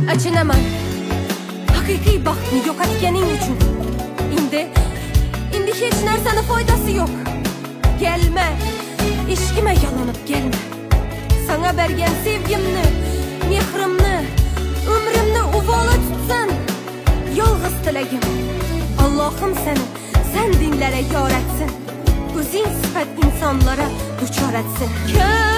Achinaman haqiqiy baxtni yo'qotganing uchun. Endi hech narsani foydasi yo'q. Kelma, eshigimga yalanib kelma. Sana bergan sevgimni, mehrimni, umrimni uvola tutsin. Yolg'iz tilagim, Allohim seni sen dinlara yor etsin. O'zing sifat insonlara duchor etsin.